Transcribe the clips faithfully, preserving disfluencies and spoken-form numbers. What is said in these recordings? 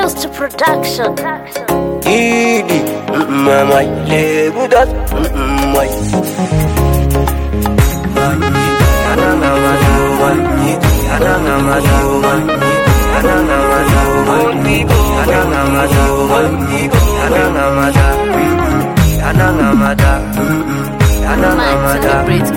Booster Production. Idi, mama, lebu das, mai. Ana nama doan, ana nama doan, ana nama doan, ana nama doan, ana nama da, ana nama da, ana nama da.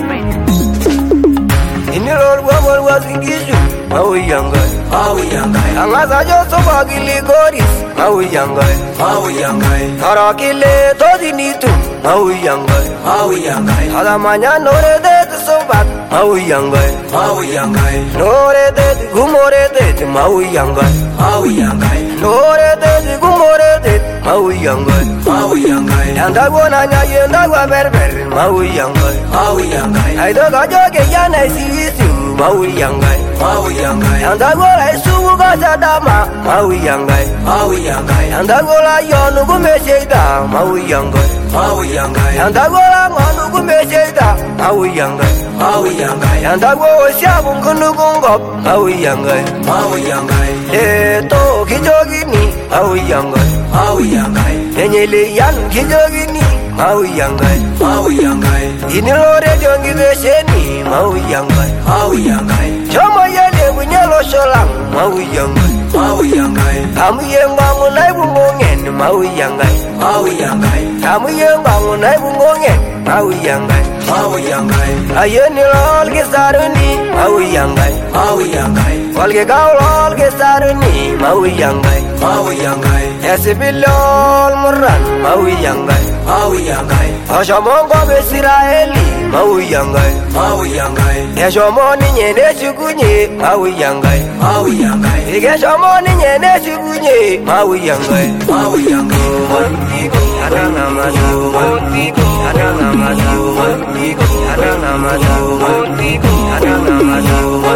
In the Lord, what was in Gizu? How we young guy, how we young guy. And as I just saw Gilly Goris, how we young guy, how we young guy. Tarakile, Todinito, how we young guy, how we young guy. Alamanya, no dead so bad, how we young guy, how we young guy. No dead, Gumore dead, how we young guy, how we young guy. No dead, Gumore dead, how we young guy, how we young guy. And I wanna and I want better, how we young guy, how we young guy. I don't got your gang, I see you. Maui young guy, Maui young guy, and I go like Suga Dama, Maui young guy, Maui young guy, and I go like Yonugu Mesheda, Maui young guy, Maui young guy, and I go like Monugu Mesheda, Maui young guy, Maui young guy, and I go Shabun Kunugungo, Maui young guy, Maui young guy, Eto Kijogini, Maui young guy, Maui young guy, Enyele Yan Kijogini, Maui young guy, Maui young guy, in the Lord Yogi Sheni, Maui young guy, Maui young guy, Chama Yale with yellow sholang, Maui young guy, Maui young guy, Tamu young Bangun, I will go in, Maui young guy, Maui young guy, Tamu young Bangun, I will go in, Maui young guy, Maui young guy, I yearn all get started, Maui young guy, Maui young guy, all get all get started, Maui young guy, Maui young guy, yes, it will all Moran, Maui young guy, Maui young guy, Oshamongo Besiraeli, Maui young guy, Maui young guy, Yashomoni Yenechugunye, Maui young guy, Maui young guy, Yashomoni Yenechugunye, Maui young guy, Maui young guy, Adanamadu, Adanamadu, Adanamadu, Adanamadu,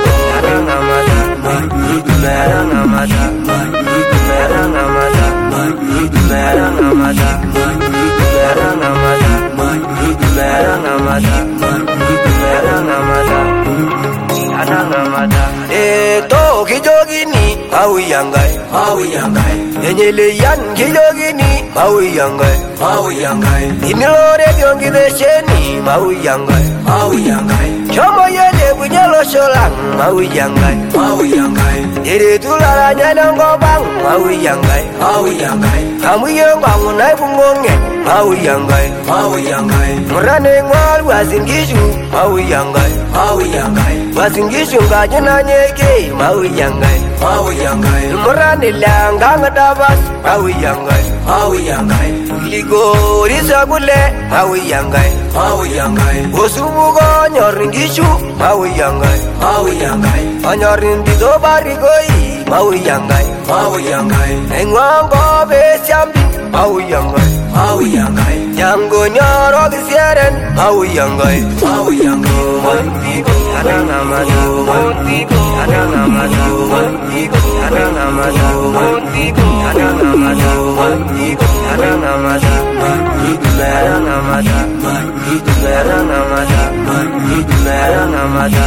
Eto Kijogini, Maui young guy, Maui young guy, Enyele Yan Kijogini, Maui young guy, Maui young guy, Inilore Yongi the Sheni, Maui young guy, Maui young guy, Chama Yale with yellow sholang, Maui young guy, Maui young guy, Ere Tulara Yango Bang, Maui young guy, Maui young guy, Kamu young Bang, I will Maui young guy, Maui young guy, running while was in Gizu, Maui young guy, Maui young guy, was in Gizu, Gajana Yeke, Maui young guy, Maui young guy, Morani Lang, Gangadavas, Maui young guy, Maui young guy, Ligo, Rizagule, Maui young guy, Maui young guy, Osubugo, Yoringishu, Maui young guy, Maui young guy, on your Indido Barigoi, Maui young guy, Maui young guy, and one go Besiambi, Maui young guy. Maui young guy, Yango Nyoro Gisieren, Maui young guy, Maui young guy, Adanamadu, Adanamadu, Adanamadu, Adanamadu, Adanamada, Adanamada, Adanamada, Adanamada,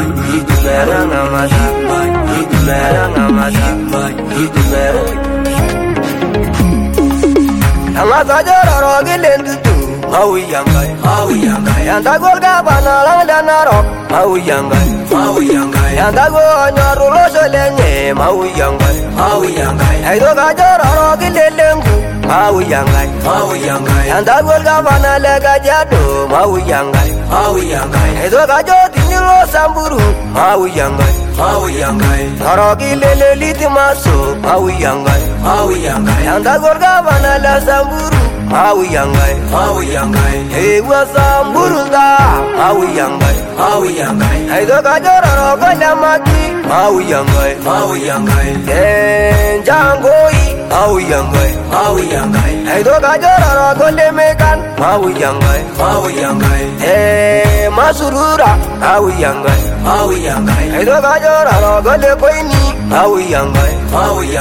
Adanamada, Adanamada, and as I just a Maui young guy, Maui young guy, and I go Gabana and Arok, Maui young guy, Maui young guy, and I go on your Rosolene, Maui young guy, Maui young guy, I don't got your Arok in the Lengu, Maui young guy, Maui young guy, and I go Gabana Legajado, Maui young guy, Maui young guy, I don't got your Tinilo Samburu, Maui young guy. Maui young guy, Taraki Lele Litimaso, Maui young guy, Maui young guy, and I got Gavana La Samburu, Maui young guy, Maui young guy, hey, was Samburunda, Maui young guy, Maui young guy, I don't got your Roganamaki, Maui young guy, Maui young guy, and Jangoi, Maui young guy, Maui young guy, I don't got your Roganemekan, Maui young guy, Maui young guy, hey, Masurura, Maui young guy, Maui young guy, I don't got Gole Koini, Maui young guy, Maui young guy,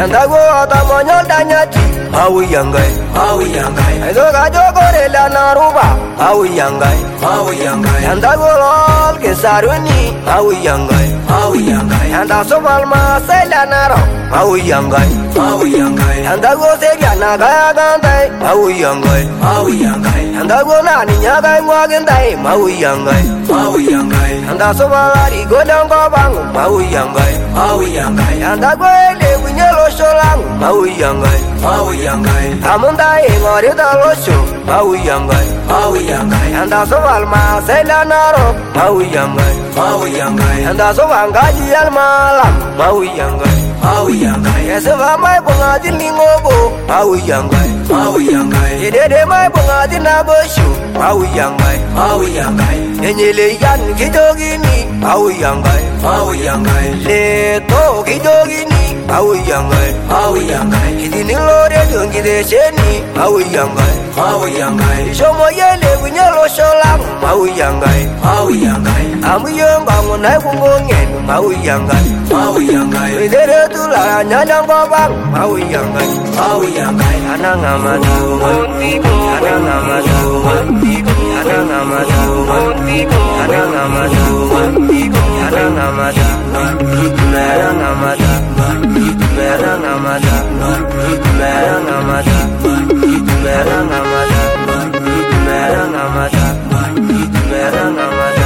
Yanda go atamanyol danyati Maui yangai Maui yangai Aizo gajo korela naruba Maui yangai Maui yangai Yanda go lol kesaruni Maui yangai Maui yangai Yanda sobal masela naro Maui yangai Maui yangai Yanda go seria naga gandai Maui yangai Maui yangai Yanda go nani nyagai mwagendai Maui yangai Maui yangai Yanda sobal ari go dango bangu Maui yangai Maui yangai Yanda go ele winyelo sholang Maui yangai Maui yangai Amunda e ngore dalosho Maui yangai Maui yangai Yanda sobal masela naro Maui yangai Maui yangai Yanda sobal gaji almalam Maui yangai Maui yangai Yeseva mai bunga dilingogo Maui yangai Maui yangai Yedede mai bunga dinaboshu Maui yangai Maui yangai Enyele yan kijogini Maui yangai Maui yangai Leto kijogini Maui yangai Maui yangai Idinilore dungide sheni Maui yangai Maui yangai Shomo yele winyalo sholang Maui yangai Maui yangai Amu yonga ngunai kungongen Maui yangai Maui yangai Idere tula nyanyang babang Maui yangai Maui yangai Anang amadu Anang amadu Anang amadu Anang amadu Anang amadu Merang amada Merang amada Merang amada Merang amada Merang amada Merang amada